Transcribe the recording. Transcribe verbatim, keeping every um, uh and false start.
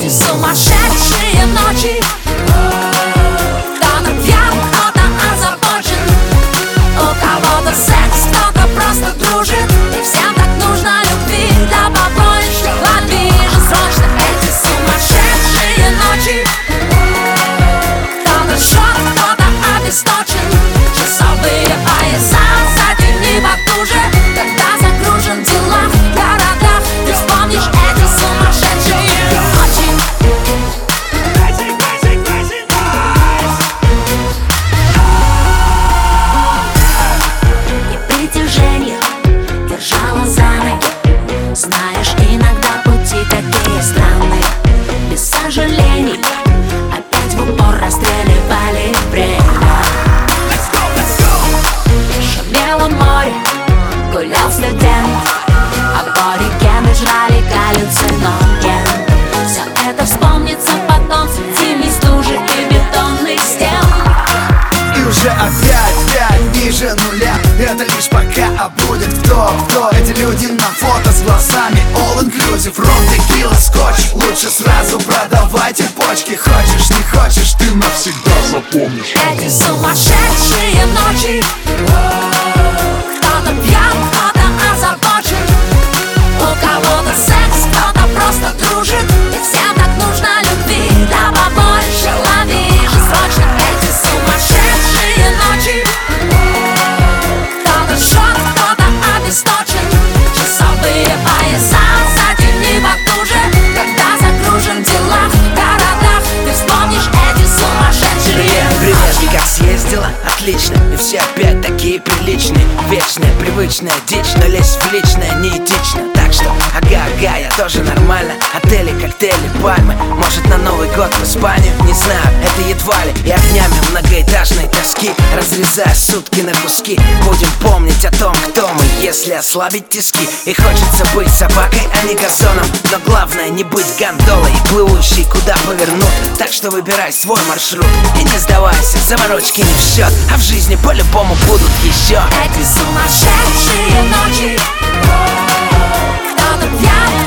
Эти сумасшедшие ночи. Кто-то пьян, кто-то озабочен, у кого-то секс, кто-то просто дружит. И всем так нужно любви, да побольше воды же срочно. Эти сумасшедшие ночи. Кто-то жжет, кто-то обесточен, часовые пояса затяни потуже. Когда загружен в делах, в городах, ты вспомнишь эти сумасшедшие ночи. И притяжение держало за ноги. Знаешь, иногда пути такие странные. Без сожалений опять в упор расстреливали время. Шумело море, гулял студент, аборигены жрали галлюциноген. Все это вспомнится потом среди стужи и бетонных стен. И уже опять пять ниже нуля. Это лишь пока, а будет кто, кто эти люди на фото с глазами all inclusive, ром, текила, скотч. Лучше сразу продавайте почки. Хочешь, не хочешь, ты навсегда запомнишь эти сумасшедшие ночи. Кто-то пьян, кто-то озабочен, у кого-то секс, кто-то просто дружит. И всем так нужно любви, да побольше лови же срочно. Эти сумасшедшие ночи. Кто-то жжет, кто-то обесточен, часовые пояса затяни потуже. Когда загружен в делах, в городах, ты вспомнишь эти сумасшедшие Привет, привет, как съездила? Отлично, и все опять такие приличные. Вечная, привычная дичь, но лезть в личное неэтично. Так что, ага, ага, я тоже нормально. Отели, коктейли, пальмы. Может, на Новый год в Испанию? Не знаю, это едва ли. И огнями многоэтажной тоски, разрезая сутки на куски, будем помнить о том, кто мы, если ослабить тиски. И хочется быть собакой, а не газоном, но главное не быть гондолой, плывущей куда повернут. Так что выбирай свой маршрут и не сдавайся, заморочки не в счет, а в жизни по-любому будут еще эти сумасшедшие ночи. Кто-то пьян,